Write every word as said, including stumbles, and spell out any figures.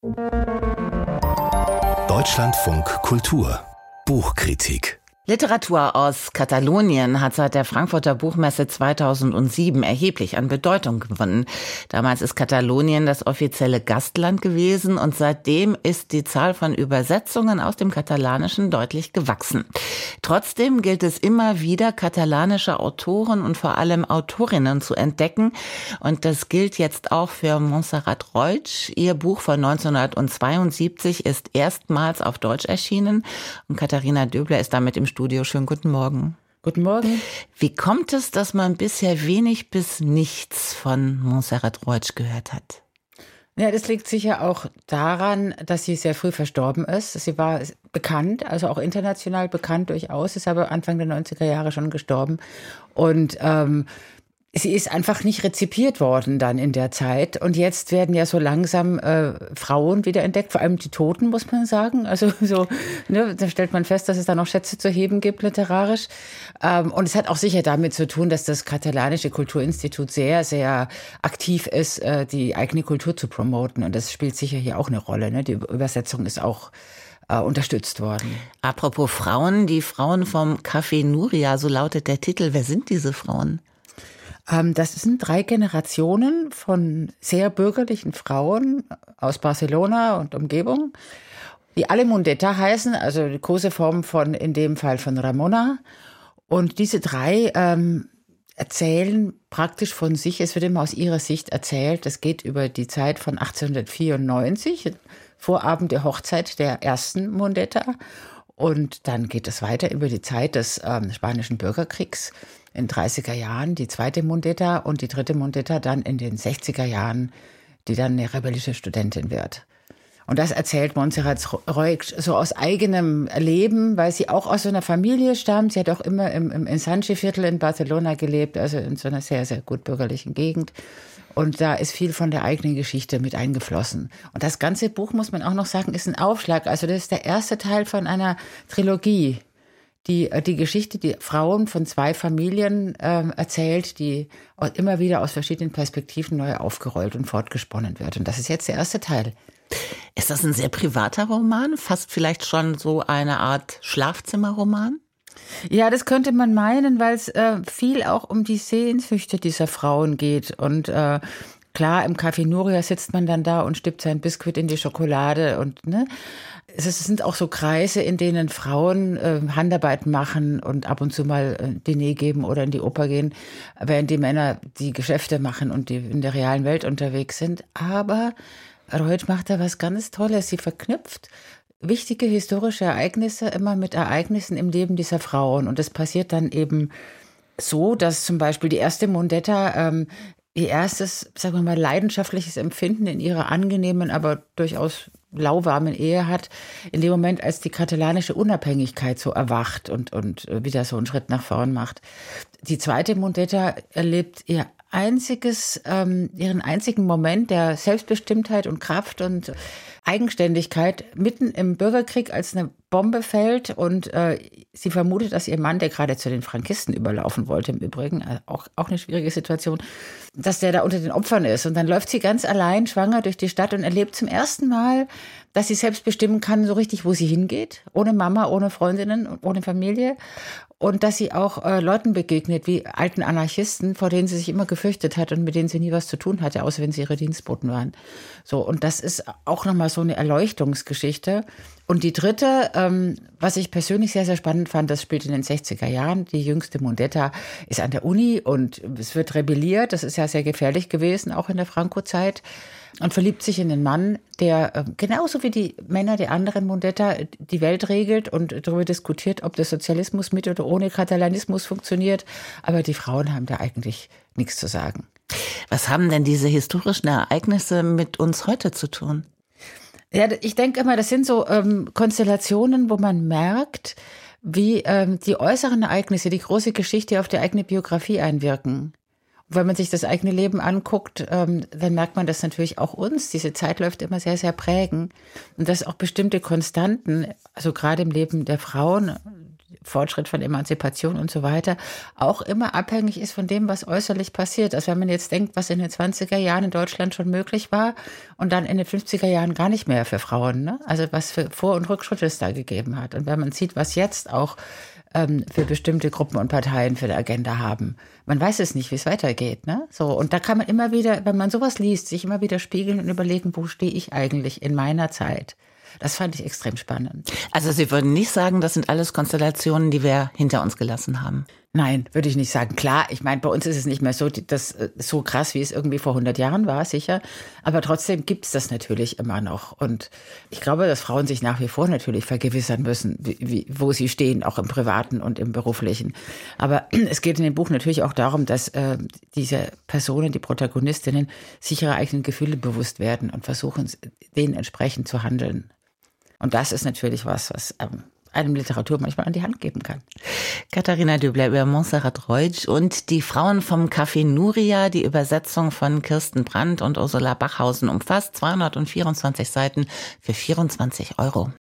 Deutschlandfunk Kultur Buchkritik. Literatur aus Katalonien hat seit der Frankfurter Buchmesse zweitausendsieben erheblich an Bedeutung gewonnen. Damals ist Katalonien das offizielle Gastland gewesen und seitdem ist die Zahl von Übersetzungen aus dem Katalanischen deutlich gewachsen. Trotzdem gilt es immer wieder, katalanische Autoren und vor allem Autorinnen zu entdecken. Und das gilt jetzt auch für Montserrat Roig. Ihr Buch von neunzehnhundertzweiundsiebzig ist erstmals auf Deutsch erschienen und Katharina Döbler ist damit im Studio. Schönen guten Morgen. Guten Morgen. Wie kommt es, dass man bisher wenig bis nichts von Montserrat Roig gehört hat? Ja, das liegt sicher auch daran, dass sie sehr früh verstorben ist. Sie war bekannt, also auch international bekannt durchaus, ist aber Anfang der neunziger Jahre schon gestorben. Und ähm, sie ist einfach nicht rezipiert worden dann in der Zeit. Und jetzt werden ja so langsam äh, Frauen wieder entdeckt, vor allem die Toten, muss man sagen. Also so, ne, da stellt man fest, dass es da noch Schätze zu heben gibt, literarisch. Ähm, und es hat auch sicher damit zu tun, dass das Katalanische Kulturinstitut sehr, sehr aktiv ist, äh, die eigene Kultur zu promoten. Und das spielt sicher hier auch eine Rolle. Ne? Die Übersetzung ist auch äh, unterstützt worden. Apropos Frauen, die Frauen vom Café Núria, so lautet der Titel. Wer sind diese Frauen? Das sind drei Generationen von sehr bürgerlichen Frauen aus Barcelona und Umgebung, die alle Mundeta heißen, also die Koseform von, in dem Fall von Ramona. Und diese drei ähm, erzählen praktisch von sich, es wird immer aus ihrer Sicht erzählt, es geht über die Zeit von achtzehnhundertvierundneunzig, Vorabend der Hochzeit der ersten Mundeta. Und dann geht es weiter über die Zeit des ähm, Spanischen Bürgerkriegs in dreißiger Jahren, die zweite Mundeta und die dritte Mundeta dann in den sechziger Jahren, die dann eine rebellische Studentin wird. Und das erzählt Montserrat Roig so aus eigenem Leben, weil sie auch aus so einer Familie stammt. Sie hat auch immer im, im Ensanche-Viertel in Barcelona gelebt, also in so einer sehr, sehr gut bürgerlichen Gegend. Und da ist viel von der eigenen Geschichte mit eingeflossen. Und das ganze Buch, muss man auch noch sagen, ist ein Aufschlag. Also das ist der erste Teil von einer Trilogie, die die Geschichte, die Frauen von zwei Familien äh, erzählt, die immer wieder aus verschiedenen Perspektiven neu aufgerollt und fortgesponnen wird. Und das ist jetzt der erste Teil. Ist das ein sehr privater Roman? Fast vielleicht schon so eine Art Schlafzimmerroman? Ja, das könnte man meinen, weil es äh, viel auch um die Sehnsüchte dieser Frauen geht. Und äh, klar, im Café Núria sitzt man dann da und stippt sein Biskuit in die Schokolade und ne. Es sind auch so Kreise, in denen Frauen äh, Handarbeit machen und ab und zu mal äh, Diner geben oder in die Oper gehen, während die Männer die Geschäfte machen und die in der realen Welt unterwegs sind. Aber Roig macht da was ganz Tolles. Sie verknüpft wichtige historische Ereignisse immer mit Ereignissen im Leben dieser Frauen. Und das passiert dann eben so, dass zum Beispiel die erste Mundeta ähm, ihr erstes, sagen wir mal, leidenschaftliches Empfinden in ihrer angenehmen, aber durchaus lauwarmen Ehe hat, in dem Moment, als die katalanische Unabhängigkeit so erwacht und, und wieder so einen Schritt nach vorn macht. Die zweite Mundeta erlebt ihr einziges, ähm, ihren einzigen Moment der Selbstbestimmtheit und Kraft und Eigenständigkeit mitten im Bürgerkrieg, als eine Bombe fällt und äh, sie vermutet, dass ihr Mann, der gerade zu den Frankisten überlaufen wollte im Übrigen, also auch, auch eine schwierige Situation, dass der da unter den Opfern ist. Und dann läuft sie ganz allein schwanger durch die Stadt und erlebt zum ersten Mal, dass sie selbst bestimmen kann, so richtig, wo sie hingeht, ohne Mama, ohne Freundinnen, ohne Familie. Und dass sie auch äh, Leuten begegnet, wie alten Anarchisten, vor denen sie sich immer gefürchtet hat und mit denen sie nie was zu tun hatte, außer wenn sie ihre Dienstboten waren. So, und das ist auch nochmal so eine Erleuchtungsgeschichte. Und die dritte, ähm, was ich persönlich sehr, sehr spannend fand, das spielt in den sechziger Jahren. Die jüngste Mundeta ist an der Uni und es wird rebelliert. Das ist ja sehr gefährlich gewesen, auch in der Franco-Zeit. Und verliebt sich in einen Mann, der äh, genauso wie die Männer der anderen Mundeta die Welt regelt und darüber diskutiert, ob der Sozialismus mit oder ohne Katalanismus funktioniert. Aber die Frauen haben da eigentlich nichts zu sagen. Was haben denn diese historischen Ereignisse mit uns heute zu tun? Ja, ich denke immer, das sind so ähm, Konstellationen, wo man merkt, wie ähm, die äußeren Ereignisse, die große Geschichte auf die eigene Biografie einwirken. Und wenn man sich das eigene Leben anguckt, ähm, dann merkt man, dass natürlich auch uns diese Zeit läuft immer sehr, sehr prägen. Und dass auch bestimmte Konstanten, also gerade im Leben der Frauen, Fortschritt von Emanzipation und so weiter, auch immer abhängig ist von dem, was äußerlich passiert. Also wenn man jetzt denkt, was in den zwanziger Jahren in Deutschland schon möglich war und dann in den fünfziger Jahren gar nicht mehr für Frauen, ne? Also was für Vor- und Rückschritte es da gegeben hat. Und wenn man sieht, was jetzt auch ähm, für bestimmte Gruppen und Parteien für die Agenda haben. Man weiß es nicht, wie es weitergeht, ne? So, und da kann man immer wieder, wenn man sowas liest, sich immer wieder spiegeln und überlegen, wo stehe ich eigentlich in meiner Zeit? Das fand ich extrem spannend. Also Sie würden nicht sagen, das sind alles Konstellationen, die wir hinter uns gelassen haben? Nein, würde ich nicht sagen. Klar, ich meine, bei uns ist es nicht mehr so, das, so krass, wie es irgendwie vor hundert Jahren war, sicher. Aber trotzdem gibt es das natürlich immer noch. Und ich glaube, dass Frauen sich nach wie vor natürlich vergewissern müssen, wie, wie, wo sie stehen, auch im Privaten und im Beruflichen. Aber es geht in dem Buch natürlich auch darum, dass äh, diese Personen, die Protagonistinnen, sich ihrer eigenen Gefühle bewusst werden und versuchen, denen entsprechend zu handeln. Und das ist natürlich was, was ähm, einem Literatur manchmal an die Hand geben kann. Katharina Döbler über Montserrat Reutsch und die Frauen vom Café Nuria, die Übersetzung von Kirsten Brandt und Ursula Bachhausen, umfasst zweihundertvierundzwanzig Seiten für vierundzwanzig Euro.